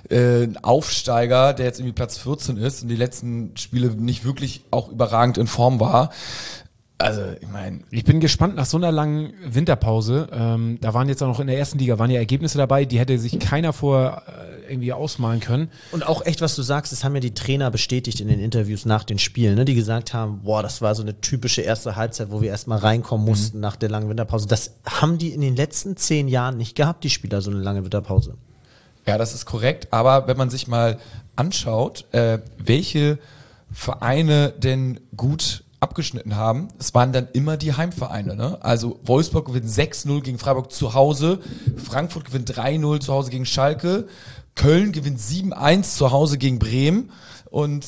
ein Aufsteiger, der jetzt irgendwie Platz 14 ist und die letzten Spiele nicht wirklich auch überragend in Form war. Also, ich meine, Ich bin gespannt nach so einer langen Winterpause. Da waren jetzt auch noch in der ersten Liga waren ja Ergebnisse dabei, die hätte sich keiner vorher irgendwie ausmalen können. Und auch echt, was du sagst, das haben ja die Trainer bestätigt in den Interviews nach den Spielen, ne, die gesagt haben, boah, das war so eine typische erste Halbzeit, wo wir erstmal reinkommen mussten nach der langen Winterpause. Das haben die in den letzten 10 Jahren nicht gehabt, die Spieler, so eine lange Winterpause. ja, das ist korrekt. Aber wenn man sich mal anschaut, welche Vereine denn gut abgeschnitten haben, es waren dann immer die Heimvereine. Ne? Also Wolfsburg gewinnt 6-0 gegen Freiburg zu Hause, Frankfurt gewinnt 3-0 zu Hause gegen Schalke, Köln gewinnt 7-1 zu Hause gegen Bremen und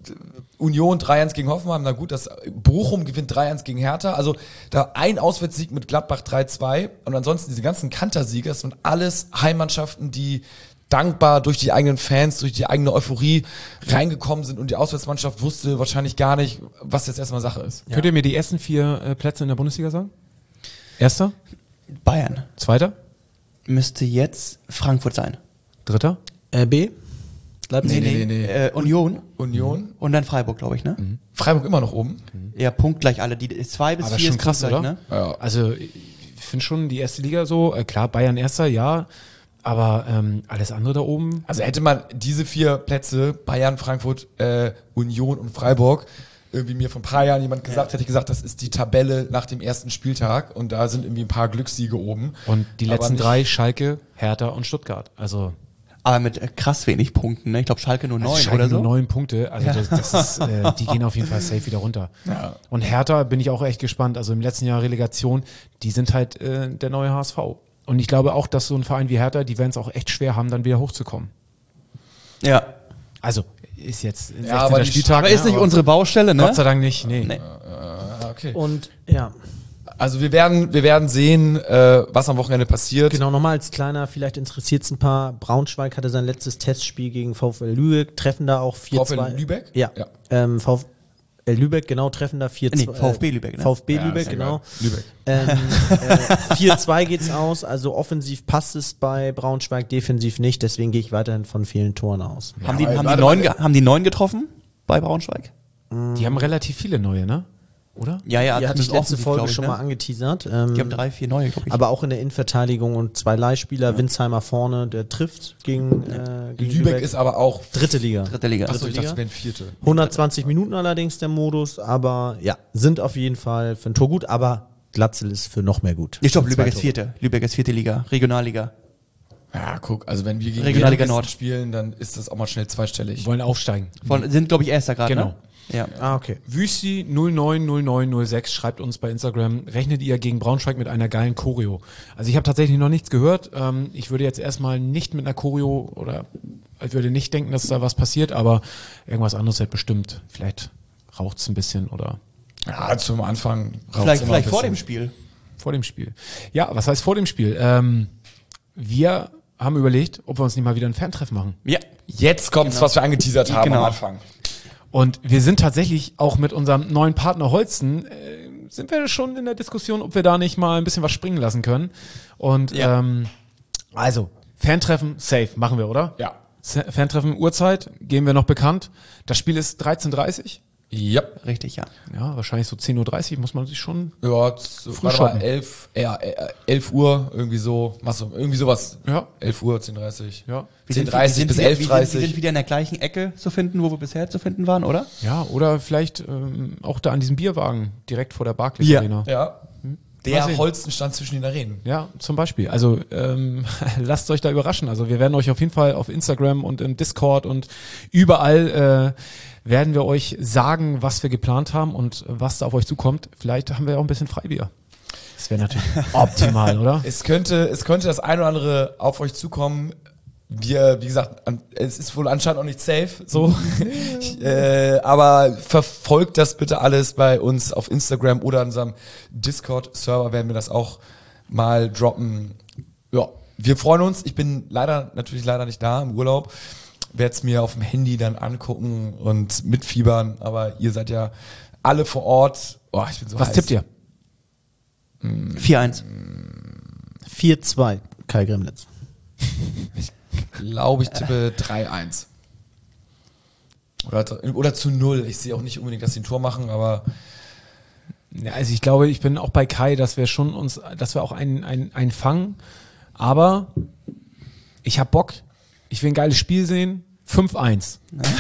Union 3-1 gegen Hoffenheim. Na gut, das Bochum gewinnt 3-1 gegen Hertha. Also da ein Auswärtssieg mit Gladbach 3-2 und ansonsten diese ganzen Kantersiege, das sind alles Heimmannschaften, die dankbar durch die eigenen Fans, durch die eigene Euphorie reingekommen sind und die Auswärtsmannschaft wusste wahrscheinlich gar nicht, was jetzt erstmal Sache ist. Könnt ihr mir die ersten 4 Plätze in der Bundesliga sagen? Erster? Bayern Zweiter? müsste jetzt Frankfurt sein. Dritter? RB? Leipzig? Nee. Union Union, und dann Freiburg, glaube ich, ne? Freiburg immer noch oben. Ja, punktgleich alle. Die 2 bis Aber 4 schon ist krass, punktgleich, oder? ne? Ja. Also ich finde schon die erste Liga so, klar, Bayern erster, ja, aber alles andere da oben. Also hätte man diese 4 Plätze, Bayern, Frankfurt, Union und Freiburg, irgendwie mir vor ein paar Jahren jemand gesagt, hätte ich gesagt, das ist die Tabelle nach dem ersten Spieltag und da sind irgendwie ein paar Glückssiege oben. Und die Aber letzten nicht- 3, Schalke, Hertha und Stuttgart. Also Aber mit krass wenig Punkten, ne? Ich glaube Schalke nur 9 Schalke oder so. nur 9 Punkte. Also das ist, die gehen auf jeden Fall safe wieder runter. Ja. Und Hertha bin ich auch echt gespannt. Also im letzten Jahr Relegation, die sind halt der neue HSV. Und ich glaube auch, dass so ein Verein wie Hertha, die werden es auch echt schwer haben, dann wieder hochzukommen. Ja. Also ist jetzt 16. aber die Spieltag. Aber ist nicht aber unsere Baustelle, ne? Gott sei Dank nicht. Nee. Nee. Okay. Und ja, Also wir werden sehen, was am Wochenende passiert. genau, nochmal als kleiner, vielleicht interessiert es ein paar. Braunschweig hatte sein letztes Testspiel gegen VfL Lübeck, treffen da auch 4-2. VfL Lübeck? Ja. Ja. VfL Lübeck, genau, treffen da 4-2. Nee, VfB Lübeck, ne? VfB Ja, Lübeck, ist genau. egal. Lübeck. 4-2 geht's aus, also offensiv passt es bei Braunschweig, defensiv nicht, deswegen gehe ich weiterhin von vielen Toren aus. Haben die warte, 9 getroffen bei Braunschweig? Die haben relativ viele neue, ne? Oder? Ja, ja. Die hatte ich zumindest letzte offensiv, Folge glaub ich, schon ne? mal angeteasert. Die haben 3, 4 neue, glaube ich. Aber auch in der Innenverteidigung und 2 Leihspieler, Winsheimer vorne, der trifft gegen Lübeck ist aber auch. dritte Liga. dritte Liga. Achso, ich Liga. dachte, es wären 4. 120 Minuten allerdings der Modus, aber ja, sind auf jeden Fall für ein Tor gut, aber Glatzel ist für noch mehr gut. Ich glaube, Für Lübeck 2 ist Tore. 4. Lübeck ist 4. Liga, Regionalliga. Ja, guck, also wenn wir gegen Regionalliga Dresden Nord. spielen, dann ist das auch mal schnell zweistellig. Die wollen aufsteigen. Sind, glaube ich, Erster gerade, Genau. ne? Ja. Ah, okay. Wüsti 090906 schreibt uns bei Instagram, rechnet ihr gegen Braunschweig mit einer geilen Choreo? Also ich habe tatsächlich noch nichts gehört. Ich würde jetzt erstmal nicht mit einer Choreo oder ich würde nicht denken, dass da was passiert, aber irgendwas anderes wird bestimmt. Vielleicht raucht es ein bisschen oder Ja, zum Anfang. Vielleicht vor dem Spiel. vor dem Spiel. Ja, was heißt vor dem Spiel? Wir haben überlegt, ob wir uns nicht mal wieder ein Fantreff machen. Ja. Jetzt kommt's, was wir angeteasert haben Genau. am Anfang. Und wir sind tatsächlich auch mit unserem neuen Partner Holsten, sind wir schon in der Diskussion, ob wir da nicht mal ein bisschen was springen lassen können. Und Ja. also, Fantreffen, safe, machen wir, oder? Ja. Fantreffen, Uhrzeit, geben wir noch bekannt. Das Spiel ist 13:30 Ja. Richtig, ja. Ja, wahrscheinlich so 10:30 muss man sich schon. Ja, Früh warte shoppen. mal, 11 Uhr, irgendwie so, irgendwie sowas. Ja. 11 Uhr, 10:30. Ja. 10:30 bis Wir 11:30. sind wieder in der gleichen Ecke zu finden, wo wir bisher zu finden waren, oder? Ja, oder vielleicht auch da an diesem Bierwagen, direkt vor der Barclays Ja. Arena. Ja. Mal Der sehen. Holsten stand zwischen den Arenen. Ja, zum Beispiel. Also lasst euch da überraschen. Also wir werden euch auf jeden Fall auf Instagram und im Discord und überall werden wir euch sagen, was wir geplant haben und was da auf euch zukommt. Vielleicht haben wir auch ein bisschen Freibier. Das wäre natürlich optimal, oder? Es könnte das ein oder andere auf euch zukommen. Wir, wie gesagt, es ist wohl anscheinend noch nicht safe, so. Aber verfolgt das bitte alles bei uns auf Instagram oder an unserem Discord-Server werden wir das auch mal droppen. Ja, wir freuen uns. Ich bin natürlich leider nicht da im Urlaub. Werde es mir auf dem Handy dann angucken und mitfiebern. Aber ihr seid ja alle vor Ort. Oh, ich bin so Was heiß. tippt ihr? 4-1. 4-2, Kai Gremnitz. glaube, ich tippe 3-1. Oder zu 0. Ich sehe auch nicht unbedingt, dass sie ein Tor machen, aber Ja, also ich glaube, ich bin auch bei Kai, dass wir auch einen fangen. Aber ich habe Bock. Ich will ein geiles Spiel sehen. 5-1.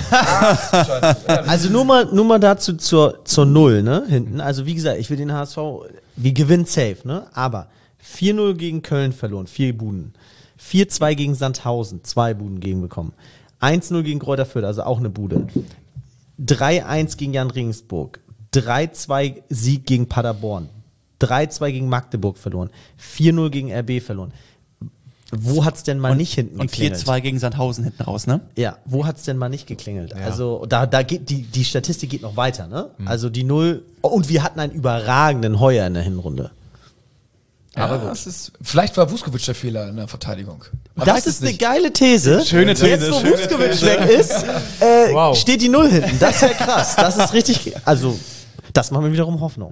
Also nur mal dazu zur Null, ne, hinten. Also wie gesagt, ich will den HSV, wir gewinnen safe, ne, aber 4-0 gegen Köln verloren, 4 Buden. 4-2 gegen Sandhausen, 2 Buden gegenbekommen. 1-0 gegen Greuther Fürth, also auch eine Bude. 3-1 gegen Jan Regensburg. 3-2 Sieg gegen Paderborn. 3-2 gegen Magdeburg verloren. 4-0 gegen RB verloren. Wo hat's denn mal nicht hinten Und geklingelt? 4-2 gegen Sandhausen hinten raus, ne? Ja, wo hat's denn mal nicht geklingelt? Also da geht die Statistik geht noch weiter, ne? Also die 0 und wir hatten einen überragenden Heuer in der Hinrunde. aber das ist, vielleicht war Vuskovic der Fehler in der Verteidigung. Man Das weiß es ist eine nicht. geile These. Schöne These, Jetzt, wo schöne Vuskovic These. weg ist, Wow. steht die 0 hinten. Das wäre krass. Das ist richtig, also das macht mir wiederum Hoffnung.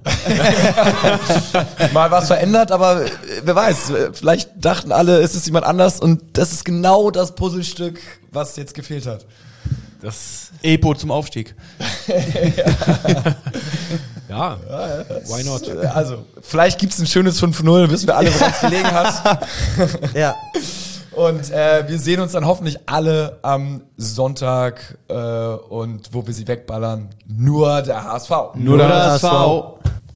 Mal was verändert, aber wer weiß, vielleicht dachten alle, es ist jemand anders und das ist genau das Puzzlestück, was jetzt gefehlt hat. Epo zum Aufstieg. Ja, why not? Also, vielleicht gibt's ein schönes 5-0, wissen wir alle, woran es gelegen hat. Ja. Und wir sehen uns dann hoffentlich alle am Sonntag und wo wir sie wegballern, nur der HSV. Nur der HSV.